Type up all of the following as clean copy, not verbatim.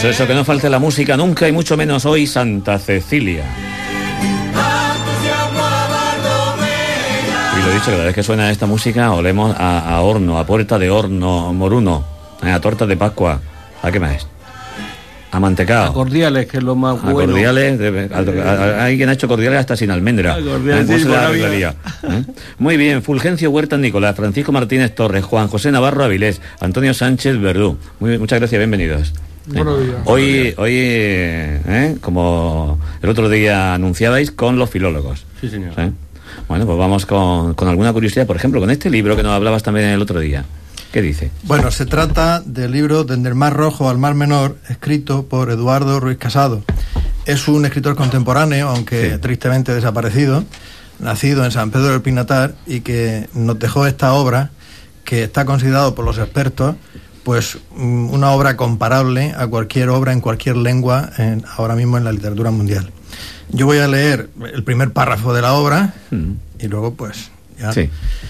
Eso, que no falte la música nunca y mucho menos hoy, Santa Cecilia. Y lo dicho, que cada vez que suena esta música olemos a horno, a puerta de horno moruno, a torta de Pascua. ¿A qué más? A mantecao. A cordiales, que es lo más bueno. A cordiales, hay quien ha hecho cordiales hasta sin almendra. Muy bien, Fulgencio Huerta Nicolás, Francisco Martínez Torres, Juan José Navarro Avilés, Antonio Sánchez Verdú. Muchas gracias, bienvenidos. Buenos días. Hoy como el otro día anunciabais, con los filólogos. Sí, señor. ¿Sí? Bueno, pues vamos con alguna curiosidad, por ejemplo, con este libro que nos hablabas también el otro día. ¿Qué dice? Bueno, se trata del libro Desde el Mar Rojo al Mar Menor, escrito por Eduardo Ruiz Casado. Es un escritor contemporáneo, aunque tristemente desaparecido, nacido en San Pedro del Pinatar, y que nos dejó esta obra, que está considerado por los expertos pues una obra comparable a cualquier obra en cualquier lengua ahora mismo en la literatura mundial. Yo voy a leer el primer párrafo de la obra y luego pues ya... Sí.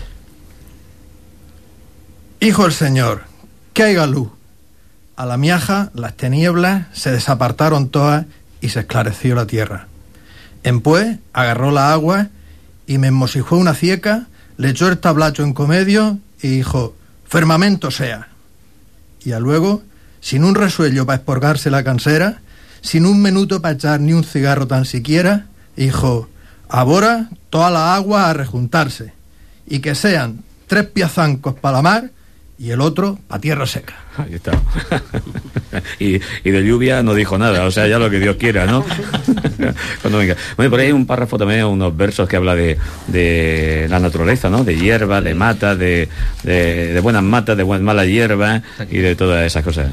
Hijo del Señor, que haiga luz. A la miaja las tinieblas se desapartaron todas y se esclareció la tierra. Empue agarró la agua y me enmosijó una cieca, le echó el tablacho en comedio y dijo, firmamento sea. Y a luego, sin un resuello para esporgarse la cansera, sin un minuto para echar ni un cigarro tan siquiera, dijo, ahora toda la agua a rejuntarse y que sean 3 piazancos para la mar y el otro para tierra seca. Ahí está. y de lluvia no dijo nada, o sea, ya lo que Dios quiera, ¿no? Cuando venga. Bueno, por ahí hay un párrafo también, unos versos que habla de la naturaleza, ¿no? De hierba, de mata, de buenas matas, de mala hierba y de todas esas cosas.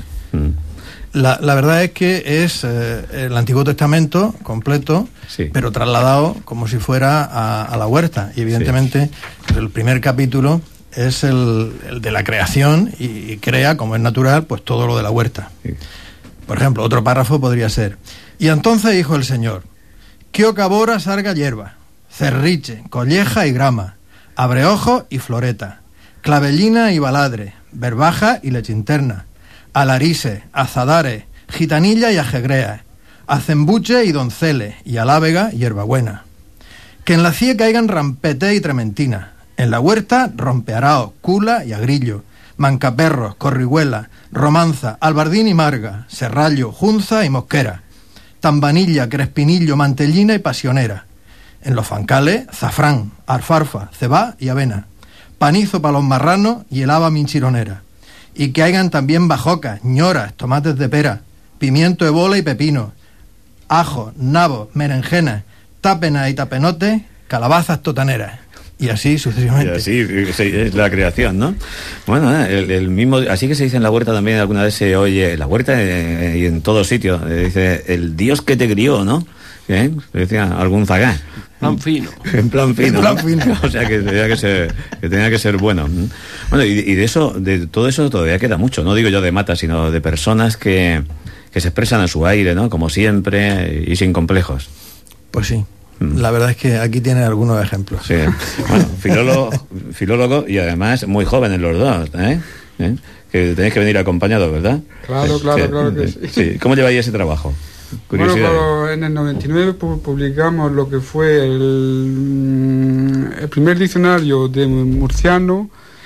La verdad es que es el Antiguo Testamento completo, sí, pero trasladado como si fuera a la huerta. Y evidentemente el primer capítulo es el de la creación y crea, como es natural, pues todo lo de la huerta. Sí. Por ejemplo, otro párrafo podría ser: y entonces dijo el Señor, que ocabora sarga hierba, cerriche, colleja y grama, abreojo y floreta, clavellina y baladre, verbaja y lechinterna, alarise, azadares, gitanilla y ajegrea, acembuche y donceles, y alávega y hierbabuena. Que en la cie caigan rampete y trementina, en la huerta rompearao, cula y agrillo, mancaperros, corrihuela, romanza, albardín y marga, serrallo, junza y mosquera, tambanilla, crespinillo, mantellina y pasionera. En los fancales, zafrán, alfarfa, cebá y avena, panizo para los marranos y el haba minchironera. Y que hayan también bajocas, ñoras, tomates de pera, pimiento de bola y pepino, ajo, nabos, berenjenas, tápenas y tapenotes, calabazas totaneras. Y así sucesivamente. Y así es la creación, ¿no? Bueno, el mismo, así que se dice en la huerta también, alguna vez se oye, en la huerta y en todos sitios, dice, el Dios que te crió, ¿no? Decía algún zagán. Plan fino. En plan fino. En plan fino. O sea, que tenía que ser bueno. Bueno, y de eso, de todo eso todavía queda mucho. No digo yo de matas, sino de personas que se expresan a su aire, ¿no? Como siempre y sin complejos. Pues sí. La verdad es que aquí tiene algunos ejemplos. Sí. Bueno, filólogo y además muy jóvenes los dos, ¿eh? Que tenéis que venir acompañados, ¿verdad? Claro, sí, claro que sí. Sí. ¿Cómo lleváis ese trabajo? Bueno, en el 99 publicamos lo que fue el primer diccionario de murciano,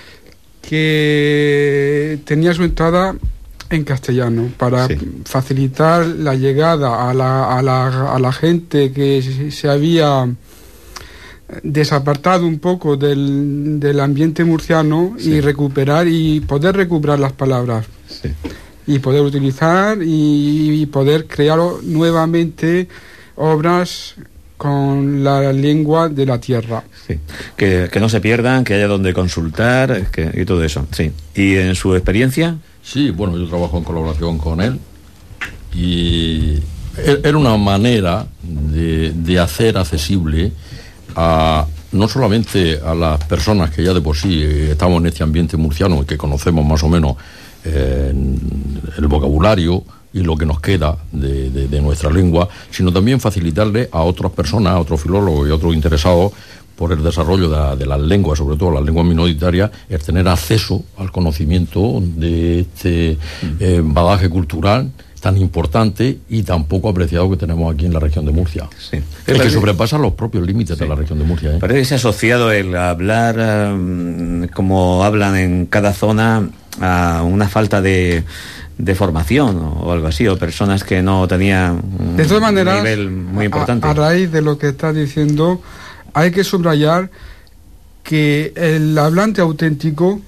que tenía su entrada en castellano para facilitar la llegada a la gente que se había desapartado un poco del ambiente murciano y poder recuperar las palabras y poder utilizar y poder crear nuevamente obras con la lengua de la tierra. Sí. Que no se pierdan, que haya donde consultar y todo eso. Sí. ¿Y en su experiencia? Sí, bueno, yo trabajo en colaboración con él y era una manera de hacer accesible no solamente a las personas que ya de por sí estamos en este ambiente murciano y que conocemos más o menos el vocabulario y lo que nos queda de nuestra lengua, sino también facilitarle a otras personas, a otros filólogos y a otros interesados por el desarrollo de las lenguas, sobre todo las lenguas minoritarias, el tener acceso al conocimiento de este bagaje cultural tan importante y tan poco apreciado que tenemos aquí en la región de Murcia. Sí. Es que sobrepasa los propios límites de la región de Murcia. Parece que se ha asociado el hablar como hablan en cada zona a una falta de formación o algo así, o personas que no tenían de todas maneras, un nivel muy importante. A raíz de lo que está diciendo, hay que subrayar que el hablante auténtico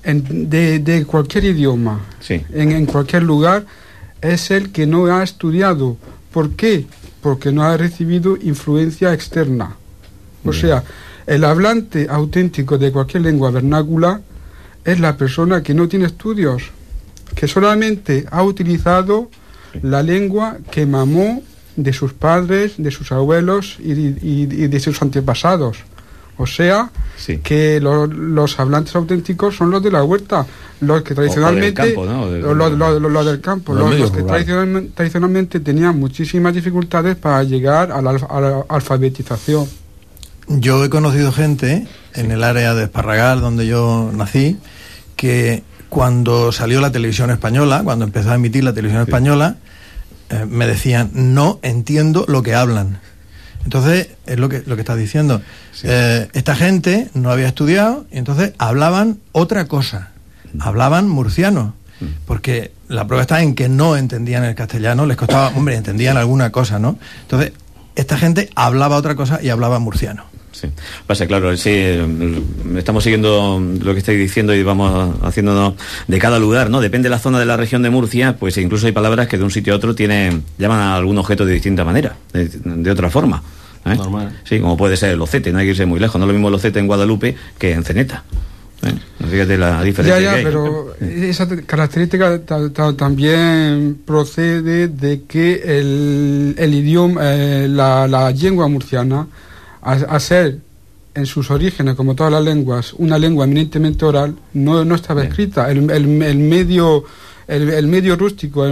de cualquier idioma, sí, en cualquier lugar, es el que no ha estudiado. ¿Por qué? Porque no ha recibido influencia externa. O sea, el hablante auténtico de cualquier lengua vernácula es la persona que no tiene estudios, que solamente ha utilizado la lengua que mamó de sus padres, de sus abuelos y de sus antepasados. O sea, sí, que los hablantes auténticos son los de la huerta, los que tradicionalmente... del campo, ¿no? Los del campo, los que tradicionalmente tenían muchísimas dificultades para llegar a la alfabetización. Yo he conocido gente en el área de Esparragal, donde yo nací, que cuando salió la televisión española, cuando empezó a emitir la televisión española, me decían, no entiendo lo que hablan. Entonces, es lo que estás diciendo. Sí. Esta gente no había estudiado y entonces hablaban otra cosa. Hablaban murciano. Porque la prueba está en que no entendían el castellano, les costaba, hombre, entendían alguna cosa, ¿no? Entonces, esta gente hablaba otra cosa y hablaba murciano. Sí, pasa, claro, sí, estamos siguiendo lo que estáis diciendo y vamos haciéndonos de cada lugar, ¿no? Depende de la zona de la región de Murcia, pues incluso hay palabras que de un sitio a otro llaman a algún objeto de distinta manera, de otra forma. Normal. Sí, como puede ser el ocete, no hay que irse muy lejos, no es lo mismo el ocete en Guadalupe que en Ceneta. Fíjate la diferencia. Ya, pero esa característica también procede de que el idioma, la lengua murciana, a ser en sus orígenes, como todas las lenguas, una lengua eminentemente oral, no estaba escrita. El medio rústico,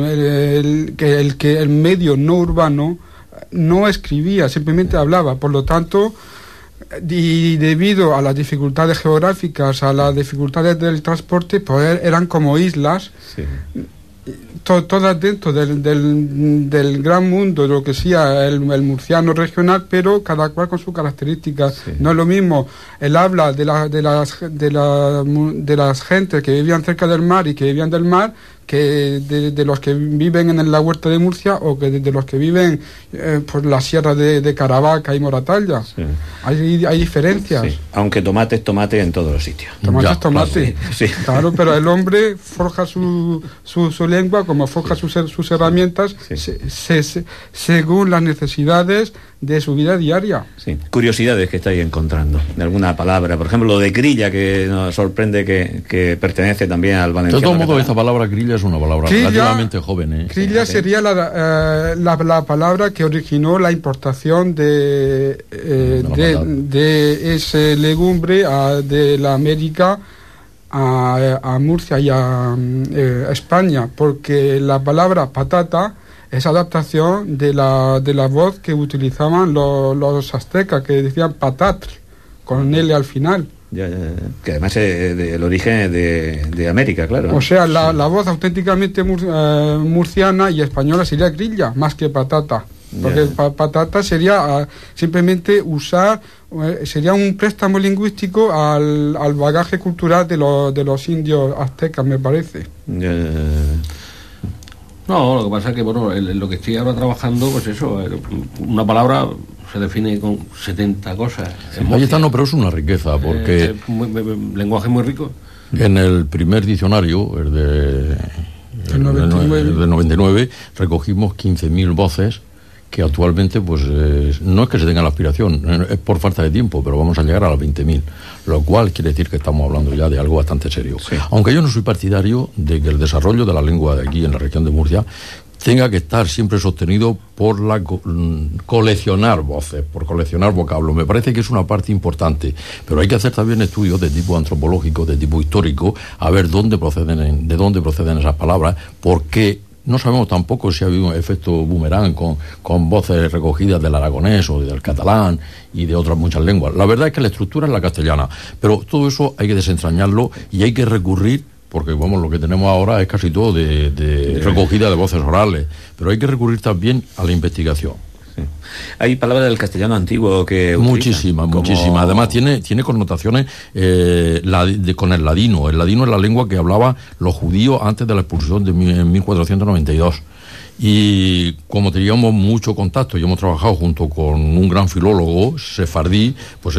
el medio no urbano, no escribía, simplemente hablaba. Por lo tanto, y debido a las dificultades geográficas, a las dificultades del transporte, pues eran como islas. Sí. Todas dentro del gran mundo, de lo que sea el murciano regional, pero cada cual con sus características. Sí. No es lo mismo el habla de las gentes que vivían cerca del mar y que vivían del mar, que de los que viven en la huerta de Murcia, o que de los que viven por la sierra de Caravaca y Moratalla. Sí. Hay diferencias. Sí. Aunque tomate en todos los sitios. Tomate. Sí. Claro, pero el hombre forja su lengua, como forja sus herramientas, sí, según las necesidades de su vida diaria. Sí. Curiosidades que estáis encontrando de alguna palabra, por ejemplo lo de grilla, que nos sorprende que pertenece también al valenciano. De todos modos, esta palabra grilla es una palabra relativamente joven. Grilla sería la palabra que originó la importación de ese legumbre de la América a Murcia y a España, porque la palabra patata es adaptación de la voz que utilizaban los aztecas, que decían patatl, con L al final. Ya. Que además es del origen de América, claro. O sea, la voz auténticamente murciana y española sería grilla, más que patata. Porque patata sería simplemente sería un préstamo lingüístico al bagaje cultural de los indios aztecas, me parece. No, lo que pasa es que, bueno, lo que estoy ahora trabajando, pues eso, una palabra se define con 70 cosas. Ahí está, no, pero es una riqueza, porque... lenguaje muy rico. En el primer diccionario, el del 99, recogimos 15.000 voces, que actualmente, pues, no es que se tenga la aspiración, es por falta de tiempo, pero vamos a llegar a las 20.000, lo cual quiere decir que estamos hablando ya de algo bastante serio. Sí. Aunque yo no soy partidario de que el desarrollo de la lengua de aquí en la región de Murcia tenga que estar siempre sostenido por coleccionar voces, por coleccionar vocablos. Me parece que es una parte importante, pero hay que hacer también estudios de tipo antropológico, de tipo histórico, a ver de dónde proceden esas palabras, por qué. No sabemos tampoco si ha habido un efecto boomerang con voces recogidas del aragonés o del catalán y de otras muchas lenguas. La verdad es que la estructura es la castellana, pero todo eso hay que desentrañarlo y hay que recurrir porque vamos, lo que tenemos ahora es casi todo de recogida de voces orales, pero hay que recurrir también a la investigación. Sí. Hay palabras del castellano antiguo que muchísimas. Además tiene connotaciones con el ladino. El ladino es la lengua que hablaban los judíos antes de la expulsión en 1492. Y como teníamos mucho contacto y hemos trabajado junto con un gran filólogo sefardí, pues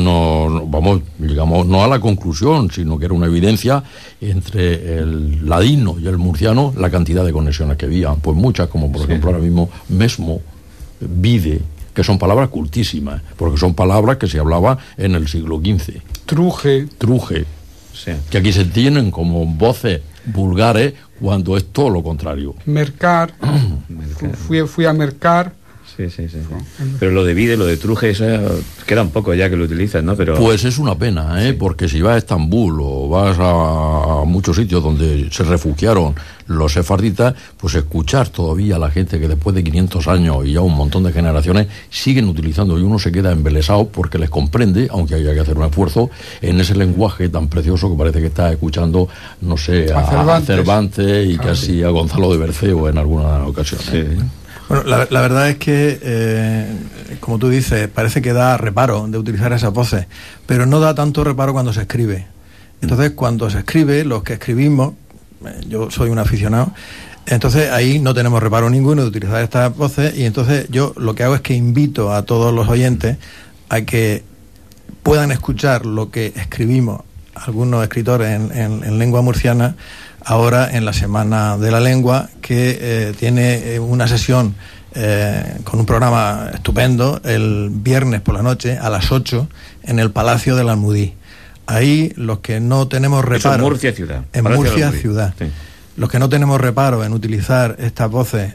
llegamos no a la conclusión, sino que era una evidencia entre el ladino y el murciano, la cantidad de conexiones que había, pues muchas, como por ejemplo ahora mismo mesmo, vide, que son palabras cultísimas, porque son palabras que se hablaban en el siglo XV. Truje, sí. Que aquí se tienen como voces vulgares cuando es todo lo contrario. Mercar. Fui a mercar. Sí. Pero lo de vide, lo de truje, eso queda un poco ya que lo utilizas, ¿no? Pero pues es una pena, porque si vas a Estambul o vas a muchos sitios donde se refugiaron los sefarditas, pues escuchar todavía a la gente que después de 500 años y ya un montón de generaciones siguen utilizando, y uno se queda embelesado porque les comprende, aunque haya que hacer un esfuerzo, en ese lenguaje tan precioso que parece que está escuchando, no sé, a Cervantes y casi a Gonzalo de Berceo en alguna ocasión. Sí. Bueno, la verdad es que, como tú dices, parece que da reparo de utilizar esas voces, pero no da tanto reparo cuando se escribe. Entonces, cuando se escribe, los que escribimos, yo soy un aficionado, entonces ahí no tenemos reparo ninguno de utilizar estas voces, y entonces yo lo que hago es que invito a todos los oyentes a que puedan escuchar lo que escribimos algunos escritores en lengua murciana, ahora en la Semana de la Lengua, que tiene una sesión con un programa estupendo el viernes por la noche a las 8 en el Palacio del Almudí. Ahí los que no tenemos reparo... En Murcia ciudad. En Murcia ciudad. Sí. Los que no tenemos reparo en utilizar estas voces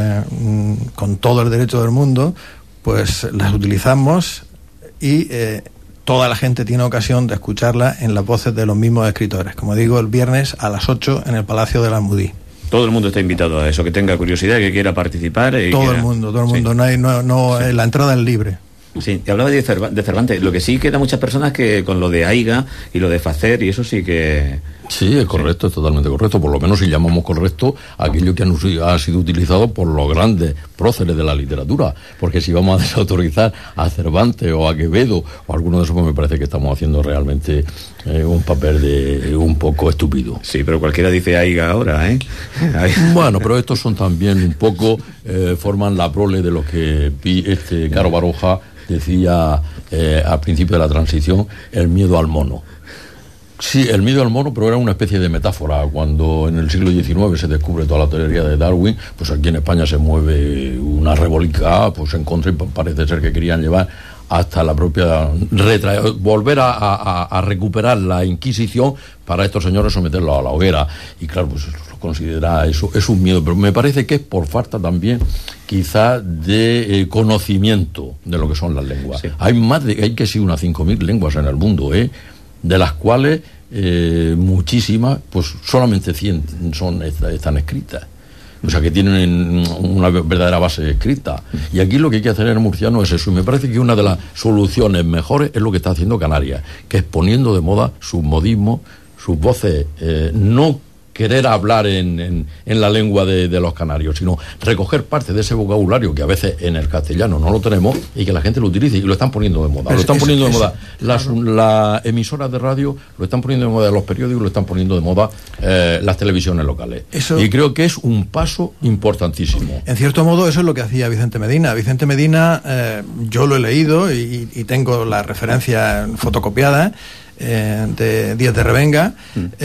con todo el derecho del mundo, pues las utilizamos y... toda la gente tiene ocasión de escucharla en las voces de los mismos escritores. Como digo, el viernes a las 8 en el Palacio del Almudí. Todo el mundo está invitado a eso, que tenga curiosidad, que quiera participar. Todo el mundo. Sí. La entrada es libre. Sí, te hablaba de Cervantes. Lo que sí queda muchas personas que con lo de aiga y lo de facer, y eso sí que... Sí, es correcto, es totalmente correcto. Por lo menos si llamamos correcto aquello que ha sido utilizado por los grandes próceres de la literatura. Porque si vamos a desautorizar a Cervantes o a Quevedo o a alguno de esos, pues me parece que estamos haciendo realmente un papel de un poco estúpido. Sí, pero cualquiera dice aiga ahora, ¿eh? Bueno, pero estos son también un poco, forman la prole de lo que Caro Baroja decía al principio de la transición, el miedo al mono. Sí, el miedo al mono, pero era una especie de metáfora. Cuando en el siglo XIX se descubre toda la teoría de Darwin, pues aquí en España se mueve una rebolica, pues en contra, y parece ser que querían llevar hasta la propia... volver a recuperar la Inquisición para estos señores someterlos a la hoguera. Y claro, pues lo considera eso, es un miedo, pero me parece que es por falta también quizá de conocimiento de lo que son las lenguas. Sí. Hay que sí unas 5.000 lenguas en el mundo, de las cuales muchísimas, pues solamente 100 están escritas. O sea, que tienen una verdadera base escrita. Y aquí lo que hay que hacer en el murciano es eso. Y me parece que una de las soluciones mejores es lo que está haciendo Canarias, que es poniendo de moda sus modismos, sus voces, no querer hablar en la lengua de los canarios, sino recoger parte de ese vocabulario que a veces en el castellano no lo tenemos y que la gente lo utilice, y lo están poniendo de moda. Lo están poniendo de moda. Las emisoras de radio lo están poniendo de moda, los periódicos lo están poniendo de moda, las televisiones locales. Y creo que es un paso importantísimo. En cierto modo, eso es lo que hacía Vicente Medina. Vicente Medina, yo lo he leído y tengo la referencia fotocopiada, de Díaz de Revenga,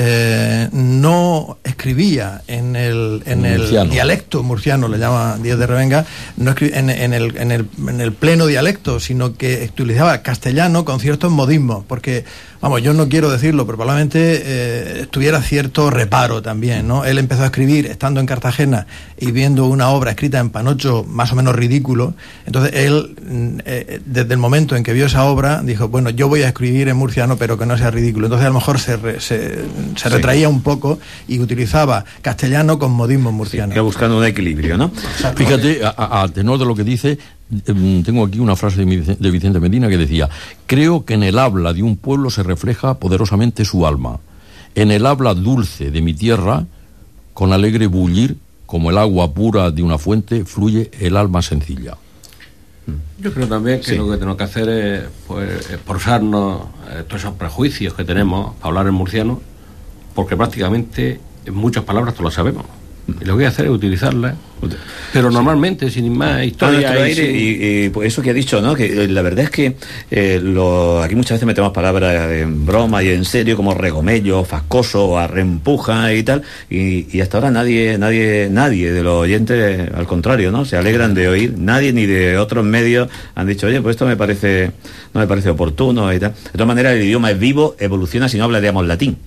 no escribía en el dialecto murciano, le llama Díaz de Revenga, no en el pleno dialecto, sino que utilizaba castellano con ciertos modismos, porque, vamos, yo no quiero decirlo, pero probablemente tuviera cierto reparo también, ¿no? Él empezó a escribir estando en Cartagena y viendo una obra escrita en panocho más o menos ridículo. Entonces él, desde el momento en que vio esa obra, dijo, bueno, yo voy a escribir en murciano, pero que no sea ridículo. Entonces a lo mejor se retraía un poco y utilizaba castellano con modismos murcianos. Sí, buscando un equilibrio, ¿no? Fíjate, a tenor de lo que dice, tengo aquí una frase de Vicente Medina que decía: creo que en el habla de un pueblo se refleja poderosamente su alma. En el habla dulce de mi tierra, con alegre bullir, como el agua pura de una fuente, fluye el alma sencilla. Yo creo también que lo que tenemos que hacer es pues, esforzarnos todos esos prejuicios que tenemos para hablar en murciano, porque prácticamente en muchas palabras todas las sabemos. Y lo que voy a hacer es utilizarlas, pero normalmente, sin más historia. Y pues eso que ha dicho, ¿no? Que la verdad es que aquí muchas veces metemos palabras en broma y en serio, como regomello, fascoso, arrempuja y tal, y hasta ahora nadie de los oyentes, al contrario, ¿no? Se alegran de oír, nadie ni de otros medios han dicho, oye, pues esto no me parece oportuno y tal. De todas maneras, el idioma es vivo, evoluciona si no hablaríamos latín.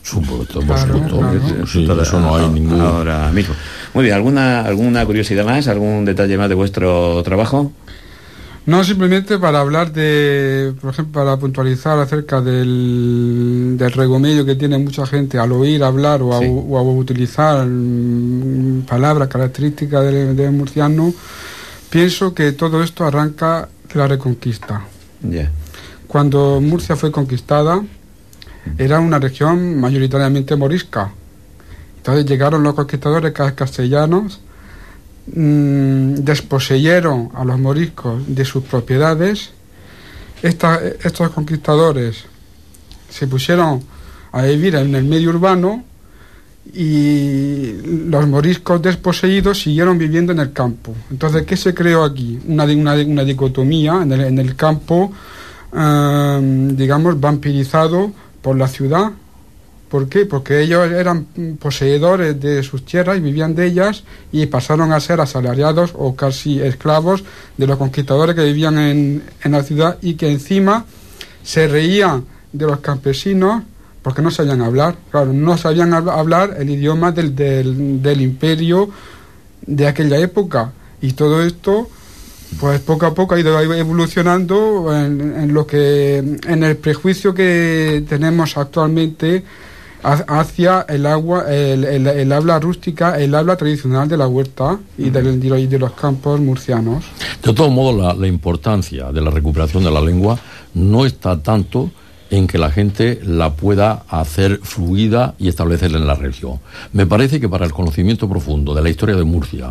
Sí, eso no hay ningún. Ahora mismo. Muy bien, ¿alguna curiosidad más? ¿Algún detalle más de vuestro trabajo? No, simplemente para hablar por ejemplo, para puntualizar acerca del regomello que tiene mucha gente al oír hablar o a utilizar palabras características del murciano. Pienso que todo esto arranca de la Reconquista. Yeah. Cuando Murcia fue conquistada, era una región mayoritariamente morisca. Entonces llegaron los conquistadores castellanos, desposeyeron a los moriscos de sus propiedades. Estos conquistadores se pusieron a vivir en el medio urbano y los moriscos desposeídos siguieron viviendo en el campo. Entonces, ¿qué se creó aquí? Una dicotomía en el campo, digamos, vampirizado por la ciudad. ¿Por qué? Porque ellos eran poseedores de sus tierras y vivían de ellas y pasaron a ser asalariados o casi esclavos de los conquistadores que vivían en la ciudad y que encima se reían de los campesinos porque no sabían hablar. Claro, no sabían hablar el idioma del imperio de aquella época, y todo esto pues poco a poco ha ido evolucionando en el prejuicio que tenemos actualmente hacia el habla rústica, el habla tradicional de la huerta y de los campos murcianos. De todos modos, la importancia de la recuperación de la lengua no está tanto en que la gente la pueda hacer fluida y establecerla en la región. Me parece que para el conocimiento profundo de la historia de Murcia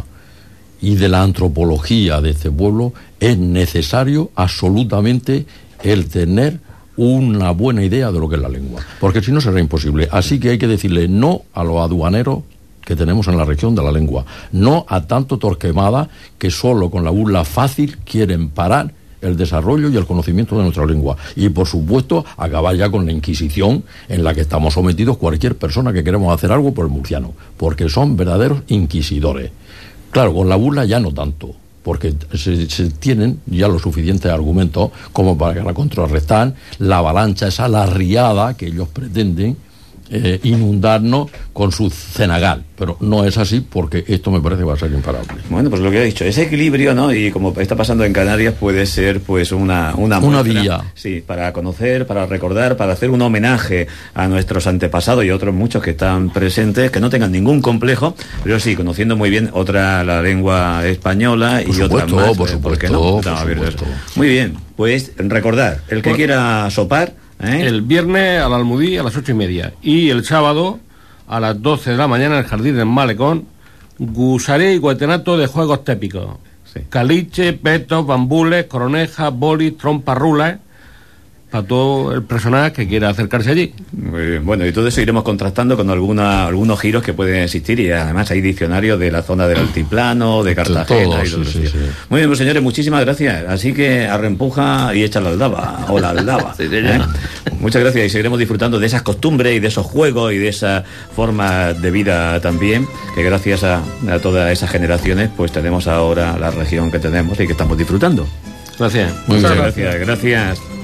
y de la antropología de este pueblo es necesario absolutamente el tener una buena idea de lo que es la lengua, porque si no será imposible. Así que hay que decirle no a los aduaneros que tenemos en la región de la lengua, no a tanto Torquemada que solo con la burla fácil quieren parar el desarrollo y el conocimiento de nuestra lengua, y por supuesto acabar ya con la Inquisición en la que estamos sometidos cualquier persona que queremos hacer algo por el murciano, porque son verdaderos inquisidores. Claro, con la burla ya no tanto, porque se tienen ya los suficientes argumentos como para contrarrestar la avalancha esa, la riada que ellos pretenden inundarnos con su cenagal, pero no es así, porque esto me parece que va a ser imparable. Bueno, pues lo que he dicho, ese equilibrio, ¿no? Y como está pasando en Canarias, puede ser pues una vía. Sí, para conocer, para recordar, para hacer un homenaje a nuestros antepasados y otros muchos que están presentes, que no tengan ningún complejo, pero sí, conociendo muy bien la lengua española y otras más. Por supuesto, ¿no? Por supuesto. Muy bien, pues recordar, el que quiera sopar, el viernes al Almudí a las 8:30 y el sábado a las 12 de la mañana en el Jardín del Malecón, gusaré y guatenato de juegos típicos. Sí. Caliche, petos, bambules, coronejas, bolis, trompas, rulas, para todo el personal que quiera acercarse allí. Muy bien, bueno, y todo eso iremos contrastando con algunos giros que pueden existir, y además hay diccionarios de la zona del altiplano, de Cartagena y todo eso. Sí. Muy bien, pues señores, muchísimas gracias. Así que arrempuja y echa la aldaba, o la aldaba. Muchas gracias, y seguiremos disfrutando de esas costumbres y de esos juegos y de esa forma de vida también, que gracias a todas esas generaciones pues tenemos ahora la región que tenemos y que estamos disfrutando. Gracias. Muchas gracias.